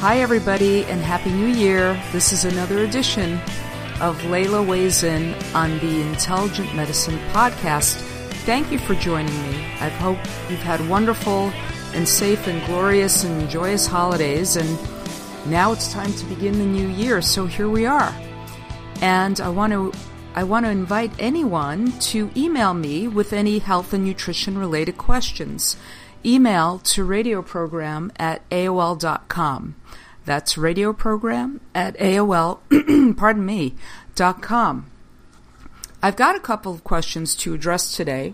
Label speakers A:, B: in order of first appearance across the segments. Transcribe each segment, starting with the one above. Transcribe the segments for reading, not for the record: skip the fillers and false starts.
A: Hi, everybody, and Happy New Year. This is another edition of Layla Weighs In on the Intelligent Medicine Podcast. Thank you for joining me. I hope you've had wonderful and safe and glorious and joyous holidays, and now it's time to begin the new year, so here we are. And I want to invite anyone to email me with any health and nutrition related questions. Email to radioprogram@aol.com. That's radioprogram@aol, .com. I've got a couple of questions to address today,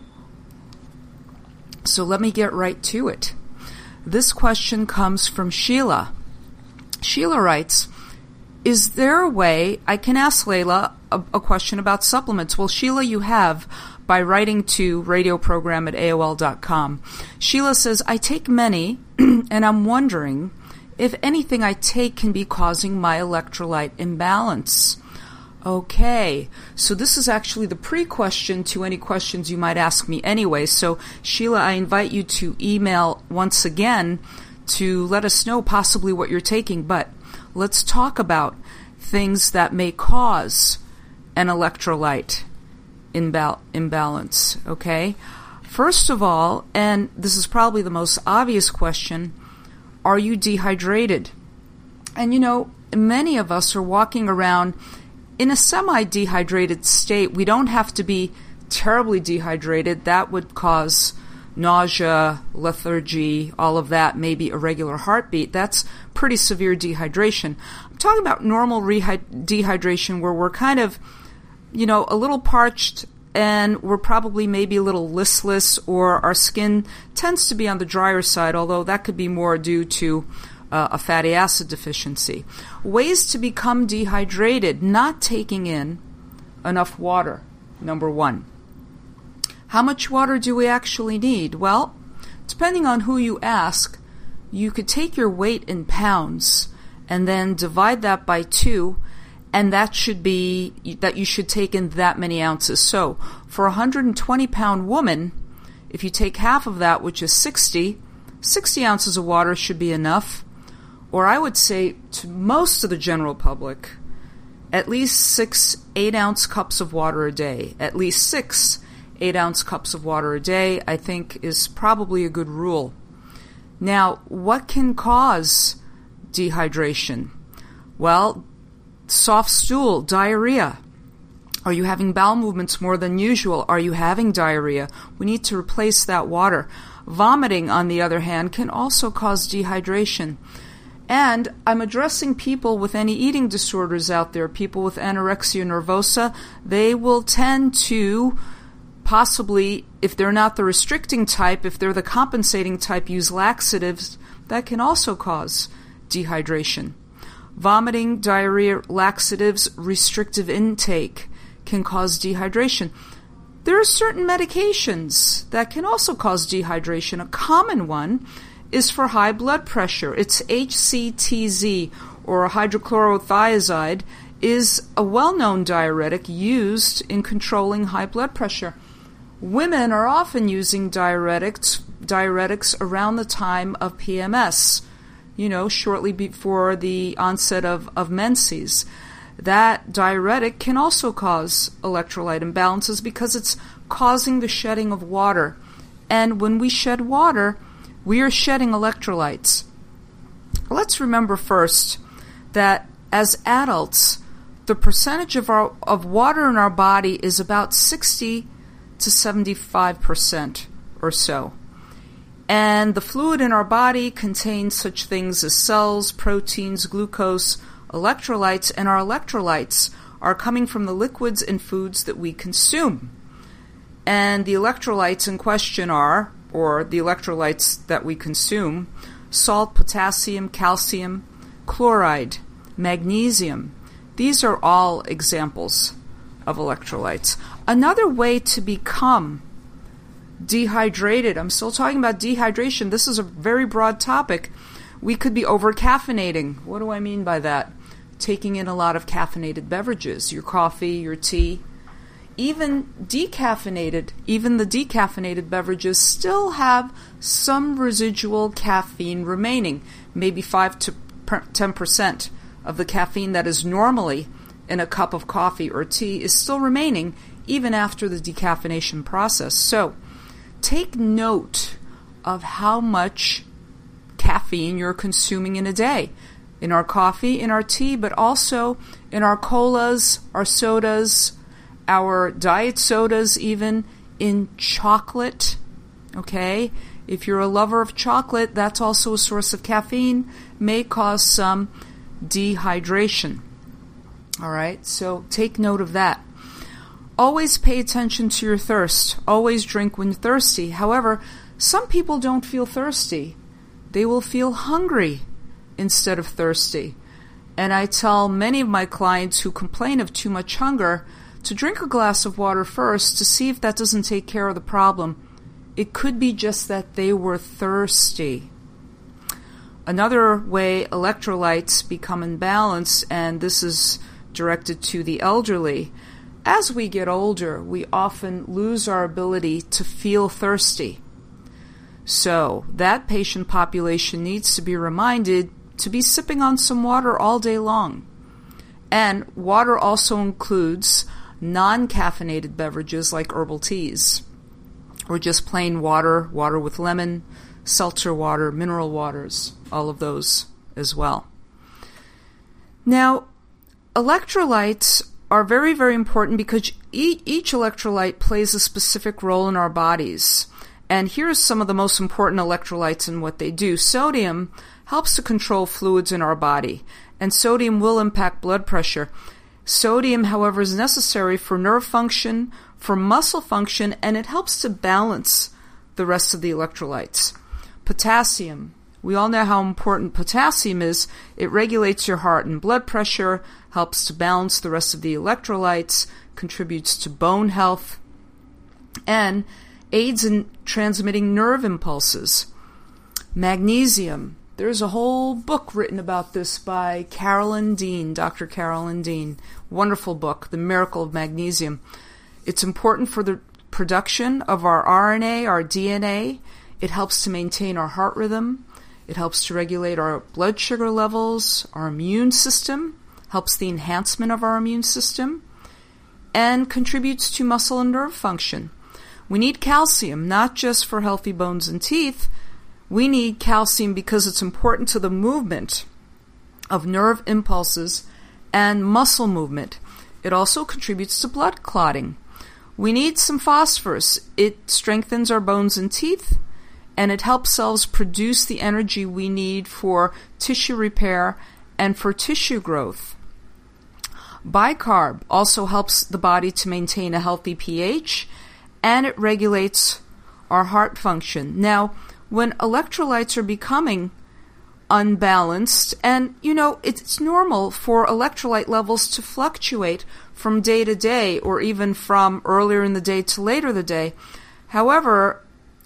A: so let me get right to it. This question comes from Sheila. Sheila writes, is there a way I can ask Layla a question about supplements? Well, Sheila, you have by writing to radioprogram@aol.com. Sheila says, I take many, and I'm wondering if anything I take can be causing my electrolyte imbalance. Okay, so this is actually the pre-question to any questions you might ask me anyway. So, Sheila, I invite you to email once again to let us know possibly what you're taking, but let's talk about things that may cause an electrolyte imbalance, okay? First of all, and this is probably the most obvious question, are you dehydrated? And you know, many of us are walking around in a semi-dehydrated state. We don't have to be terribly dehydrated. That would cause nausea, lethargy, all of that, maybe irregular heartbeat. That's pretty severe dehydration. I'm talking about normal dehydration where we're kind of, you know, a little parched and we're probably maybe a little listless, or our skin tends to be on the drier side, although that could be more due to a fatty acid deficiency. Ways to become dehydrated: not taking in enough water, number one. How much water do we actually need? Well, depending on who you ask, you could take your weight in pounds and then divide that by 2, and that should be that you should take in that many ounces. So, for a 120-pound woman, if you take half of that, which is 60 ounces of water should be enough. Or I would say to most of the general public, at least 6 8-ounce cups of water a day. At least 6 8-ounce cups of water a day, I think, is probably a good rule. Now, what can cause dehydration? Well, soft stool, diarrhea. Are you having bowel movements more than usual? Are you having diarrhea? We need to replace that water. Vomiting, on the other hand, can also cause dehydration. And I'm addressing people with any eating disorders out there, people with anorexia nervosa. They will tend to possibly, if they're not the restricting type, if they're the compensating type, use laxatives. That can also cause dehydration. Vomiting, diarrhea, laxatives, restrictive intake can cause dehydration. There are certain medications that can also cause dehydration. A common one is for high blood pressure. It's HCTZ, or hydrochlorothiazide, is a well-known diuretic used in controlling high blood pressure. Women are often using diuretics around the time of PMS, you know, shortly before the onset of menses. That diuretic can also cause electrolyte imbalances because it's causing the shedding of water. And when we shed water, we are shedding electrolytes. Let's remember first that as adults, the percentage of water in our body is about 60 to 75% or so. And the fluid in our body contains such things as cells, proteins, glucose, electrolytes, and our electrolytes are coming from the liquids and foods that we consume. And the electrolytes in question are, or the electrolytes that we consume, salt, potassium, calcium, chloride, magnesium. These are all examples of electrolytes. Another way to become dehydrated, I'm still talking about dehydration, this is a very broad topic. We could be over-caffeinating. What do I mean by that? Taking in a lot of caffeinated beverages, your coffee, your tea. Even the decaffeinated beverages still have some residual caffeine remaining, maybe 5% 10% of the caffeine that is normally in a cup of coffee or tea is still remaining even after the decaffeination process. So take note of how much caffeine you're consuming in a day. In our coffee, in our tea, but also in our colas, our sodas, our diet sodas, even in chocolate. Okay? If you're a lover of chocolate, that's also a source of caffeine, may cause some dehydration. All right? So take note of that. Always pay attention to your thirst. Always drink when thirsty. However, some people don't feel thirsty. They will feel hungry instead of thirsty. And I tell many of my clients who complain of too much hunger to drink a glass of water first to see if that doesn't take care of the problem. It could be just that they were thirsty. Another way electrolytes become imbalanced, and this is directed to the elderly, as we get older, we often lose our ability to feel thirsty. So that patient population needs to be reminded to be sipping on some water all day long. And water also includes non-caffeinated beverages like herbal teas, or just plain water, water with lemon, seltzer water, mineral waters, all of those as well. Now, electrolytes are very, very important because each electrolyte plays a specific role in our bodies. And here's some of the most important electrolytes and what they do. Sodium helps to control fluids in our body, and sodium will impact blood pressure. Sodium, however, is necessary for nerve function, for muscle function, and it helps to balance the rest of the electrolytes. Potassium. We all know how important potassium is. It regulates your heart and blood pressure, helps to balance the rest of the electrolytes, contributes to bone health, and aids in transmitting nerve impulses. Magnesium. There's a whole book written about this by Carolyn Dean, Dr. Carolyn Dean. Wonderful book, The Miracle of Magnesium. It's important for the production of our RNA, our DNA. It helps to maintain our heart rhythm. It helps to regulate our blood sugar levels, our immune system, helps the enhancement of our immune system, and contributes to muscle and nerve function. We need calcium, not just for healthy bones and teeth. We need calcium because it's important to the movement of nerve impulses and muscle movement. It also contributes to blood clotting. We need some phosphorus. It strengthens our bones and teeth, and it helps cells produce the energy we need for tissue repair and for tissue growth. Bicarb also helps the body to maintain a healthy pH, and it regulates our heart function. Now, when electrolytes are becoming unbalanced, and it's normal for electrolyte levels to fluctuate from day to day, or even from earlier in the day to later in the day. However,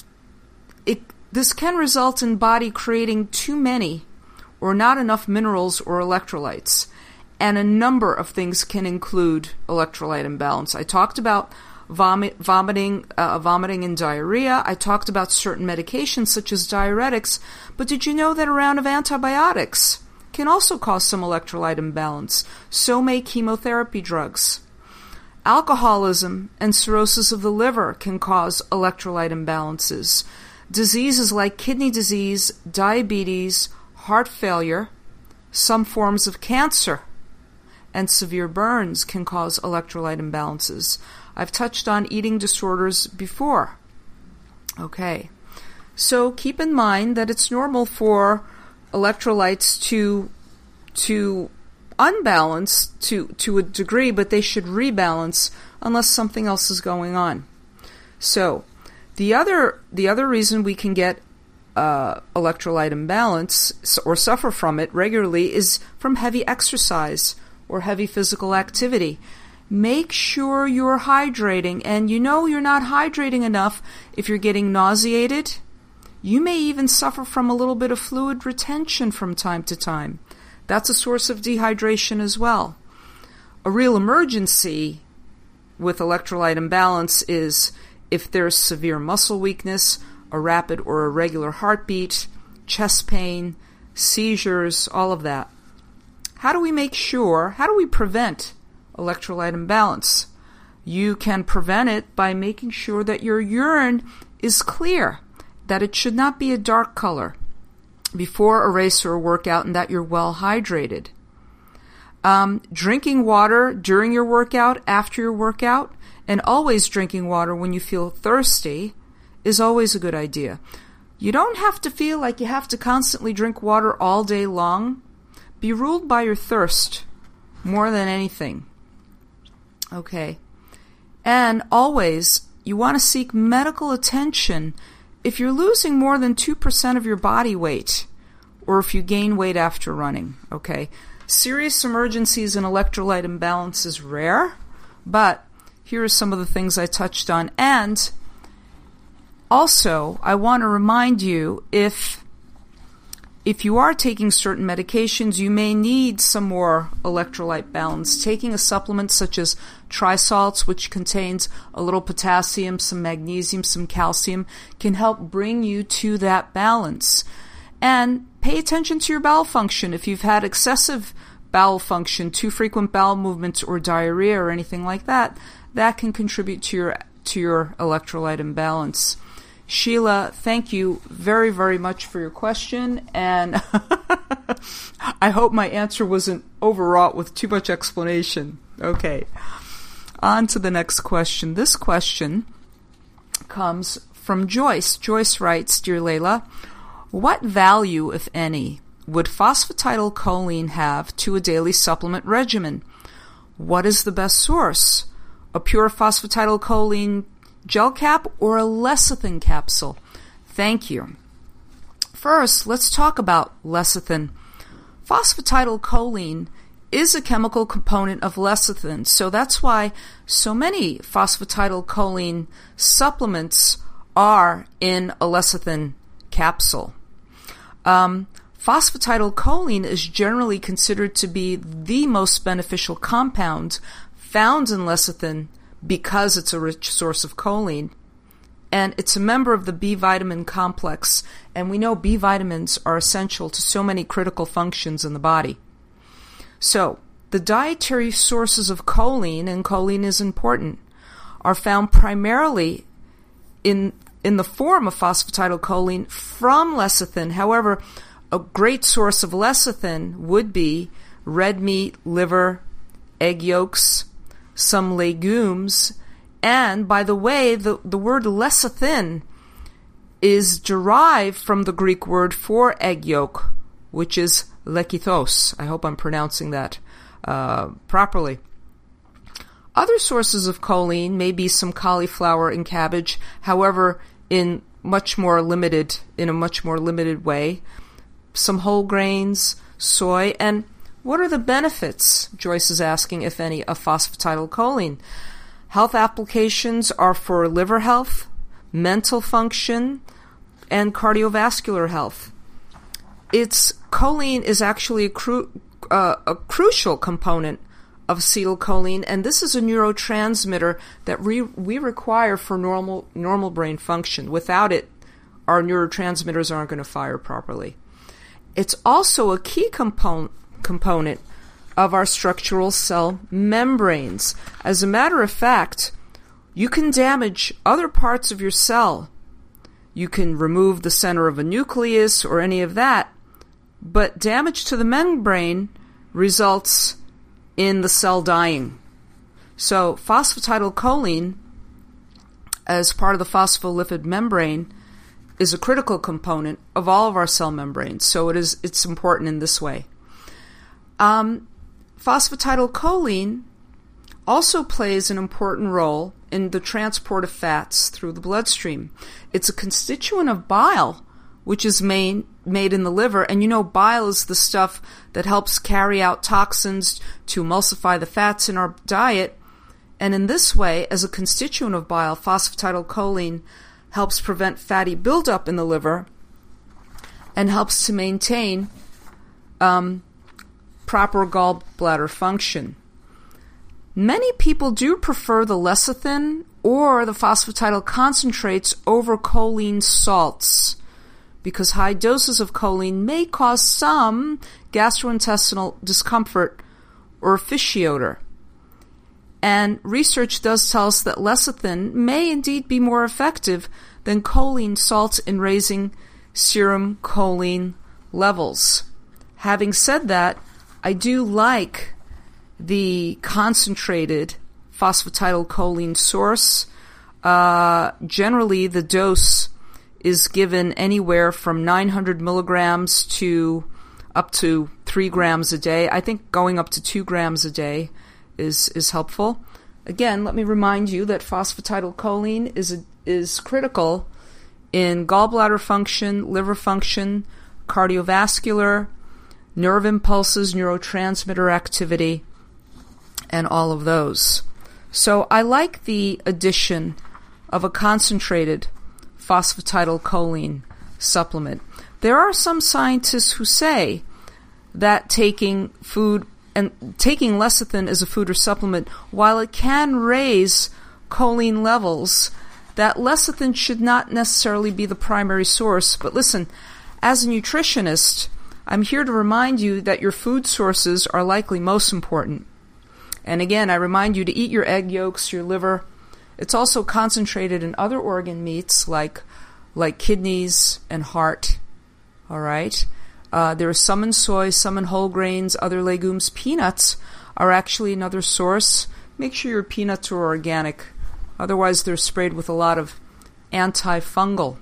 A: this can result in body creating too many or not enough minerals or electrolytes. And a number of things can include electrolyte imbalance. I talked about vomiting and diarrhea. I talked about certain medications such as diuretics, but did you know that a round of antibiotics can also cause some electrolyte imbalance? So may chemotherapy drugs. Alcoholism and cirrhosis of the liver can cause electrolyte imbalances. Diseases like kidney disease, diabetes, heart failure, some forms of cancer, and severe burns can cause electrolyte imbalances. I've touched on eating disorders before. Okay, so keep in mind that it's normal for electrolytes to unbalance to a degree, but they should rebalance unless something else is going on. So the other reason we can get electrolyte imbalance or suffer from it regularly is from heavy exercise or heavy physical activity. Make sure you're hydrating, and you're not hydrating enough if you're getting nauseated. You may even suffer from a little bit of fluid retention from time to time. That's a source of dehydration as well. A real emergency with electrolyte imbalance is if there's severe muscle weakness, a rapid or irregular heartbeat, chest pain, seizures, all of that. How do we prevent electrolyte imbalance? You can prevent it by making sure that your urine is clear, that it should not be a dark color before a race or a workout, and that you're well hydrated. Drinking water during your workout, after your workout, and always drinking water when you feel thirsty is always a good idea. You don't have to feel like you have to constantly drink water all day long. Be ruled by your thirst more than anything. Okay. And always, you want to seek medical attention if you're losing more than 2% of your body weight, or if you gain weight after running. Okay. Serious emergencies and electrolyte imbalance is rare, but here are some of the things I touched on. And also, I want to remind you, if you are taking certain medications, you may need some more electrolyte balance. Taking a supplement such as Trisalts, which contains a little potassium, some magnesium, some calcium, can help bring you to that balance. And pay attention to your bowel function. If you've had excessive bowel function, too frequent bowel movements, or diarrhea or anything like that, that can contribute to your electrolyte imbalance. Sheila, thank you very, very much for your question, and I hope my answer wasn't overwrought with too much explanation. Okay, on to the next question. This question comes from Joyce. Joyce writes, Dear Layla, what value, if any, would phosphatidylcholine have to a daily supplement regimen? What is the best source? A pure phosphatidylcholine gel cap or a lecithin capsule? Thank you. First, let's talk about lecithin. Phosphatidylcholine is a chemical component of lecithin, so that's why so many phosphatidylcholine supplements are in a lecithin capsule. Phosphatidylcholine is generally considered to be the most beneficial compound found in lecithin because it's a rich source of choline, and it's a member of the B vitamin complex, and we know B vitamins are essential to so many critical functions in the body. So, the dietary sources of choline, and choline is important, are found primarily in the form of phosphatidylcholine from lecithin. However, a great source of lecithin would be red meat, liver, egg yolks, some legumes, and by the way, the word lecithin is derived from the Greek word for egg yolk, which is lekithos. I hope I'm pronouncing that properly. Other sources of choline may be some cauliflower and cabbage, however, in a much more limited way. Some whole grains, soy, and what are the benefits, Joyce is asking, if any, of phosphatidylcholine? Health applications are for liver health, mental function, and cardiovascular health. Choline is actually a crucial component of acetylcholine, and this is a neurotransmitter that we require for normal brain function. Without it, our neurotransmitters aren't going to fire properly. It's also a key component of our structural cell membranes. As a matter of fact, you can damage other parts of your cell. You can remove the center of a nucleus or any of that, but damage to the membrane results in the cell dying. So phosphatidylcholine, as part of the phospholipid membrane, is a critical component of all of our cell membranes. So it's important in this way. Phosphatidylcholine also plays an important role in the transport of fats through the bloodstream. It's a constituent of bile, which is made in the liver, and you know bile is the stuff that helps carry out toxins to emulsify the fats in our diet, and in this way, as a constituent of bile, phosphatidylcholine helps prevent fatty buildup in the liver and helps to maintain proper gallbladder function. Many people do prefer the lecithin or the phosphatidyl concentrates over choline salts because high doses of choline may cause some gastrointestinal discomfort or fish odor. And research does tell us that lecithin may indeed be more effective than choline salts in raising serum choline levels. Having said that, I do like the concentrated phosphatidylcholine source. Generally, the dose is given anywhere from 900 milligrams to up to 3 grams a day. I think going up to 2 grams a day is helpful. Again, let me remind you that phosphatidylcholine is critical in gallbladder function, liver function, cardiovascular, nerve impulses, neurotransmitter activity, and all of those. So I like the addition of a concentrated phosphatidylcholine supplement. There are some scientists who say that taking lecithin as a food or supplement, while it can raise choline levels, that lecithin should not necessarily be the primary source. But listen, as a nutritionist, I'm here to remind you that your food sources are likely most important. And again, I remind you to eat your egg yolks, your liver. It's also concentrated in other organ meats like kidneys and heart. All right? There is some in soy, some in whole grains, other legumes. Peanuts are actually another source. Make sure your peanuts are organic. Otherwise, they're sprayed with a lot of antifungal.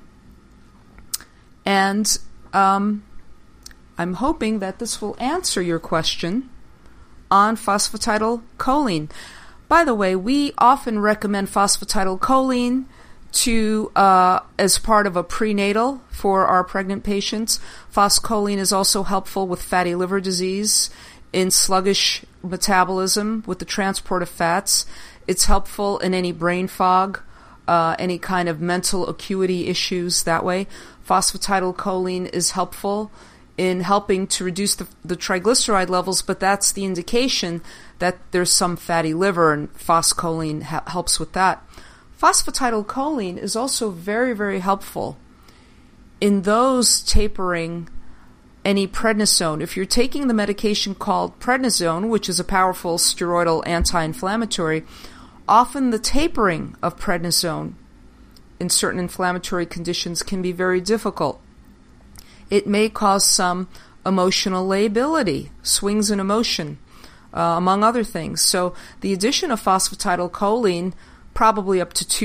A: And I'm hoping that this will answer your question on phosphatidylcholine. By the way, we often recommend phosphatidylcholine as part of a prenatal for our pregnant patients. Phosphatidylcholine is also helpful with fatty liver disease, in sluggish metabolism with the transport of fats. It's helpful in any brain fog, any kind of mental acuity issues that way. Phosphatidylcholine is helpful in helping to reduce the triglyceride levels, but that's the indication that there's some fatty liver, and phosphatidylcholine helps with that. Phosphatidylcholine is also very, very helpful in those tapering any prednisone. If you're taking the medication called prednisone, which is a powerful steroidal anti-inflammatory, often the tapering of prednisone in certain inflammatory conditions can be very difficult. It may cause some emotional lability, swings in emotion, among other things. So the addition of phosphatidylcholine, probably up to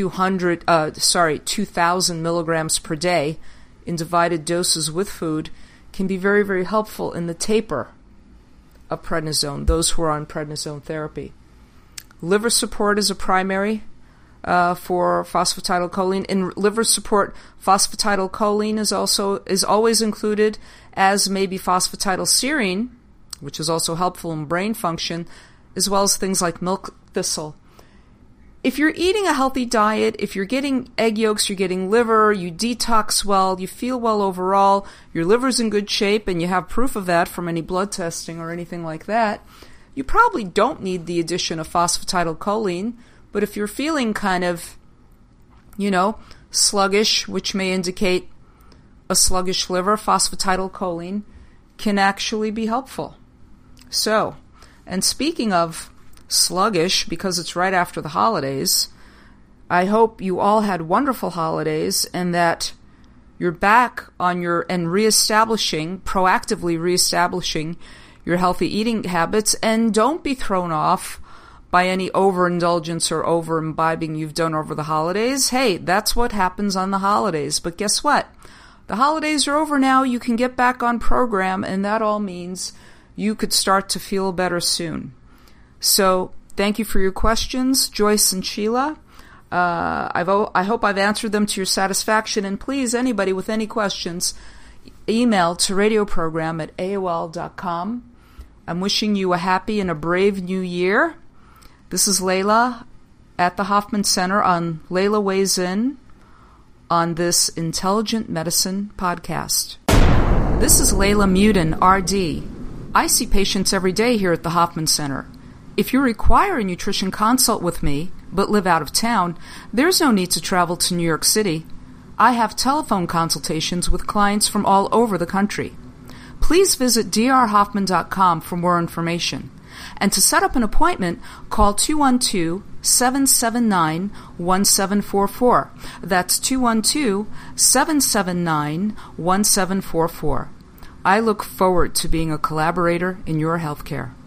A: 2,000 milligrams per day in divided doses with food, can be very, very helpful in the taper of prednisone, those who are on prednisone therapy. Liver support is a primary for phosphatidylcholine. In liver support, phosphatidylcholine is always included, as maybe phosphatidylserine, which is also helpful in brain function, as well as things like milk thistle. If you're eating a healthy diet, if you're getting egg yolks, you're getting liver, you detox well, you feel well overall, your liver's in good shape, and you have proof of that from any blood testing or anything like that, you probably don't need the addition of phosphatidylcholine. But if you're feeling kind of, sluggish, which may indicate a sluggish liver, phosphatidylcholine can actually be helpful. So, and speaking of sluggish, because it's right after the holidays, I hope you all had wonderful holidays and that you're back on proactively reestablishing your healthy eating habits, and don't be thrown off by any overindulgence or over-imbibing you've done over the holidays. Hey, that's what happens on the holidays. But guess what? The holidays are over now. You can get back on program, and that all means you could start to feel better soon. So thank you for your questions, Joyce and Sheila. I hope I've answered them to your satisfaction. And please, anybody with any questions, email to radioprogram@aol.com. I'm wishing you a happy and a brave new year. This is Layla at the Hoffman Center on Layla Weighs In on this Intelligent Medicine podcast. This is Layla Muden, RD. I see patients every day here at the Hoffman Center. If you require a nutrition consult with me, but live out of town, there's no need to travel to New York City. I have telephone consultations with clients from all over the country. Please visit drhoffman.com for more information. And to set up an appointment, call 212-779-1744. That's 212-779-1744. I look forward to being a collaborator in your healthcare.